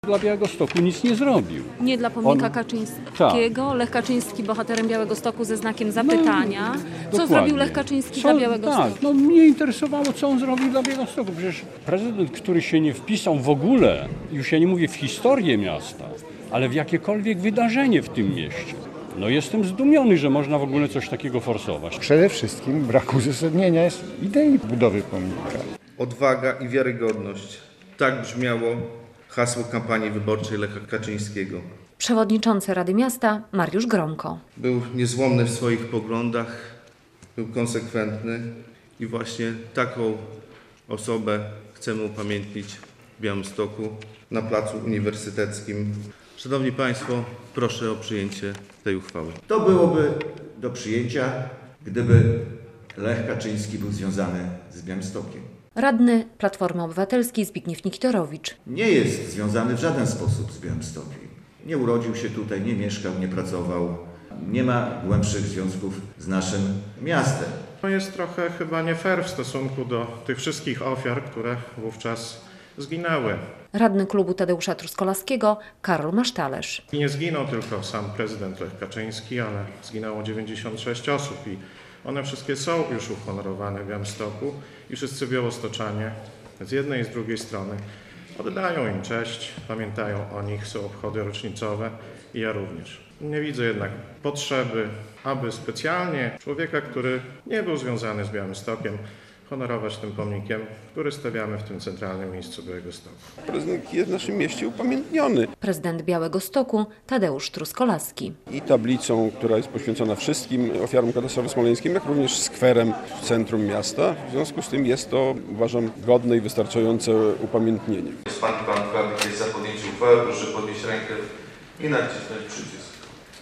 Dla Białegostoku nic nie zrobił. Nie dla pomnika Kaczyńskiego. Tak. Lech Kaczyński bohaterem Białegostoku ze znakiem zapytania. Co zrobił Lech Kaczyński dla Białegostoku? Tak, mnie interesowało, co on zrobił dla Białegostoku. Przecież prezydent, który się nie wpisał w ogóle, już ja nie mówię w historię miasta, ale w jakiekolwiek wydarzenie w tym mieście. Jestem zdumiony, że można w ogóle coś takiego forsować. Przede wszystkim brak uzasadnienia jest idei budowy pomnika. Odwaga i wiarygodność. Tak brzmiało hasło kampanii wyborczej Lecha Kaczyńskiego. Przewodniczący Rady Miasta Mariusz Gromko. Był niezłomny w swoich poglądach, był konsekwentny i właśnie taką osobę chcemy upamiętnić w Białymstoku na Placu Uniwersyteckim. Szanowni Państwo, proszę o przyjęcie tej uchwały. To byłoby do przyjęcia, gdyby Lech Kaczyński był związany z Białymstokiem. Radny Platformy Obywatelskiej Zbigniew Nikitorowicz. Nie jest związany w żaden sposób z Białymstokiem. Nie urodził się tutaj, nie mieszkał, nie pracował. Nie ma głębszych związków z naszym miastem. To jest trochę chyba nie fair w stosunku do tych wszystkich ofiar, które wówczas zginęły. Radny klubu Tadeusza Truskolaskiego Karol Masztalerz. I nie zginął tylko sam prezydent Lech Kaczyński, ale zginęło 96 osób i one wszystkie są już uhonorowane w Białymstoku i wszyscy białostoczanie z jednej i z drugiej strony oddają im cześć, pamiętają o nich, są obchody rocznicowe i ja również. Nie widzę jednak potrzeby, aby specjalnie człowieka, który nie był związany z Białymstokiem, honorować tym pomnikiem, który stawiamy w tym centralnym miejscu Białegostoku. Prezydent jest w naszym mieście upamiętniony. Prezydent Białegostoku Tadeusz Truskolaski. I tablicą, która jest poświęcona wszystkim ofiarom katastrofy smoleńskiej, jak również skwerem w centrum miasta. W związku z tym jest to, uważam, godne i wystarczające upamiętnienie. Jeśli pan prawnik jest za podjęciem uchwały, proszę podnieść rękę i nacisnąć przycisk.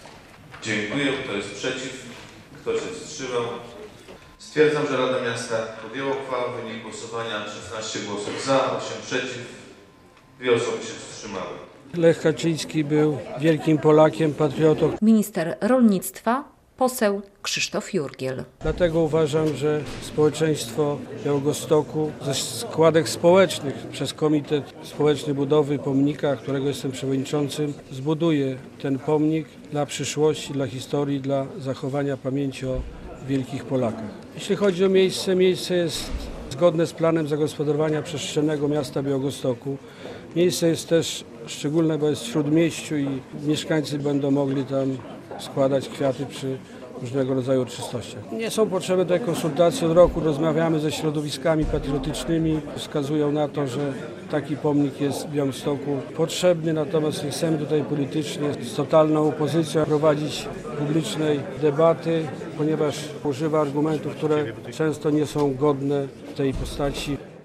Dziękuję. Kto jest przeciw? Kto się wstrzymał? Stwierdzam, że Rada Miasta podjęła uchwałę. Wynik głosowania 16 głosów za, 8 przeciw. 2 osoby się wstrzymały. Lech Kaczyński był wielkim Polakiem, patriotą. Minister rolnictwa, poseł Krzysztof Jurgiel. Dlatego uważam, że społeczeństwo Białegostoku ze składek społecznych przez Komitet Społeczny Budowy Pomnika, którego jestem przewodniczącym, zbuduje ten pomnik dla przyszłości, dla historii, dla zachowania pamięci o wielkich Polakach. Jeśli chodzi o miejsce jest zgodne z planem zagospodarowania przestrzennego miasta Białegostoku. Miejsce jest też szczególne, bo jest w śródmieściu i mieszkańcy będą mogli tam składać kwiaty przy różnego rodzaju uroczystościach. Nie są potrzebne tutaj konsultacje od roku, rozmawiamy ze środowiskami patriotycznymi, wskazują na to, że taki pomnik jest w Białymstoku potrzebny, natomiast nie chcemy tutaj politycznie z totalną opozycją prowadzić publicznej debaty, ponieważ używa argumentów, które często nie są godne tej postaci.